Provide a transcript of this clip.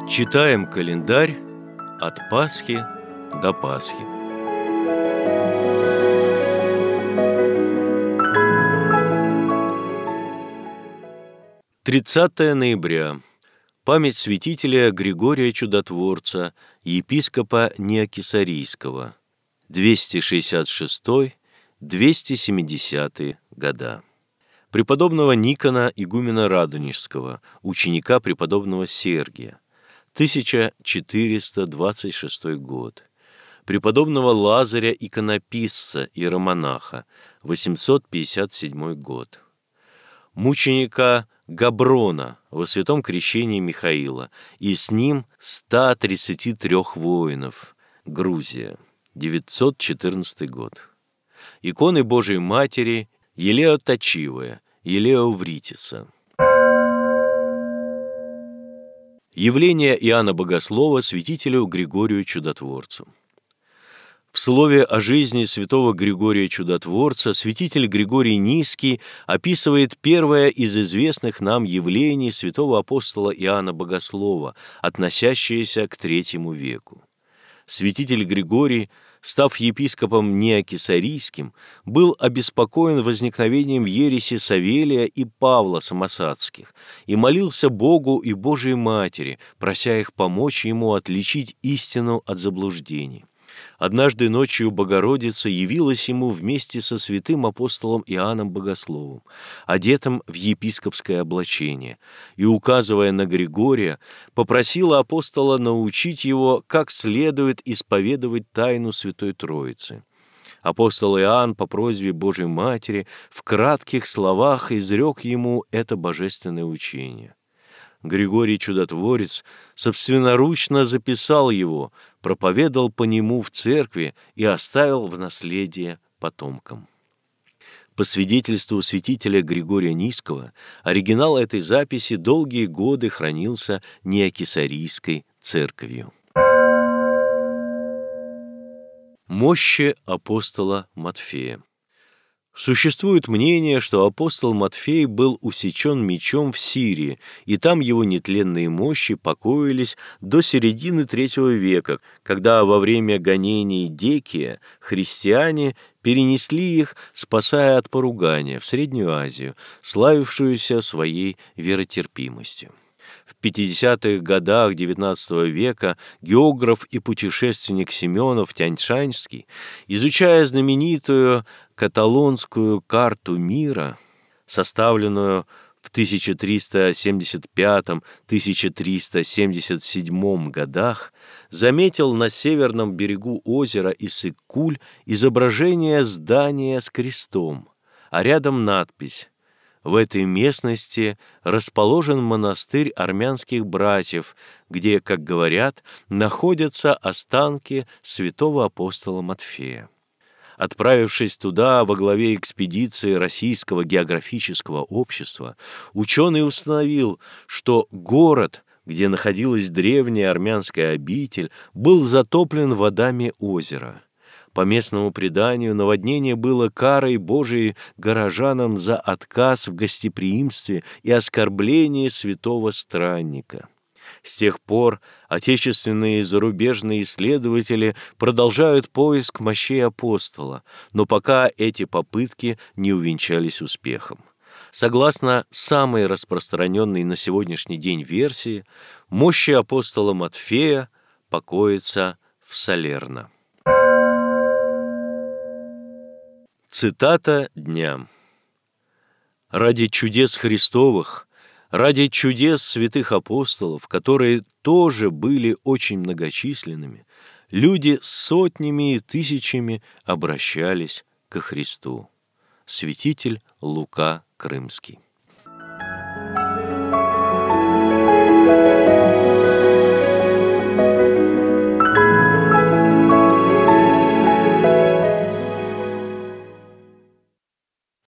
Читаем календарь от Пасхи до Пасхи. Тридцатое ноября. Память святителя Григория Чудотворца, епископа Неокесарийского. 266-270 года. Преподобного Никона, игумена Радонежского, ученика преподобного Сергия. 1426 год. Преподобного Лазаря иконописца, иеромонаха, 857 год. Мученика Габрона во святом крещении Михаила, и с ним 133 воинов, Грузия, 914 год. Иконы Божией Матери Елео Точивая, Елео Вритиса. Явление Иоанна Богослова святителю Григорию Чудотворцу. В слове о жизни святого Григория Чудотворца святитель Григорий Низкий описывает первое из известных нам явлений святого апостола Иоанна Богослова, относящееся к III веку. Святитель Григорий, став епископом Неокесарийским, был обеспокоен возникновением ереси Савелия и Павла Самосадских и молился Богу и Божией Матери, прося их помочь ему отличить истину от заблуждений. Однажды ночью Богородица явилась ему вместе со святым апостолом Иоанном Богословом, одетым в епископское облачение, и, указывая на Григория, попросила апостола научить его, как следует исповедовать тайну Святой Троицы. Апостол Иоанн по просьбе Божией Матери в кратких словах изрек ему это божественное учение. Григорий Чудотворец собственноручно записал его, проповедал по нему в церкви и оставил в наследие потомкам. По свидетельству святителя Григория Низкого, оригинал этой записи долгие годы хранился Неокесарийской церковью. Мощи апостола Матфея. Существует мнение, что апостол Матфей был усечен мечом в Сирии, и там его нетленные мощи покоились до середины III века, когда во время гонений Декия христиане перенесли их, спасая от поругания, в Среднюю Азию, славившуюся своей веротерпимостью. В 50-х годах XIX века географ и путешественник Семенов Тяньшанский, изучая знаменитую каталонскую карту мира, составленную в 1375-1377 годах, заметил на северном берегу озера Иссык-Куль изображение здания с крестом, а рядом надпись: «В этой местности расположен монастырь армянских братьев, где, как говорят, находятся останки святого апостола Матфея». Отправившись туда во главе экспедиции Российского географического общества, ученый установил, что город, где находилась древняя армянская обитель, был затоплен водами озера. По местному преданию, наводнение было карой Божией горожанам за отказ в гостеприимстве и оскорбление святого странника. С тех пор отечественные и зарубежные исследователи продолжают поиск мощей апостола, но пока эти попытки не увенчались успехом. Согласно самой распространенной на сегодняшний день версии, мощи апостола Матфея покоятся в Салерно. Цитата дня. «Ради чудес Христовых, ради чудес святых апостолов, которые тоже были очень многочисленными, люди сотнями и тысячами обращались ко Христу». Святитель Лука Крымский.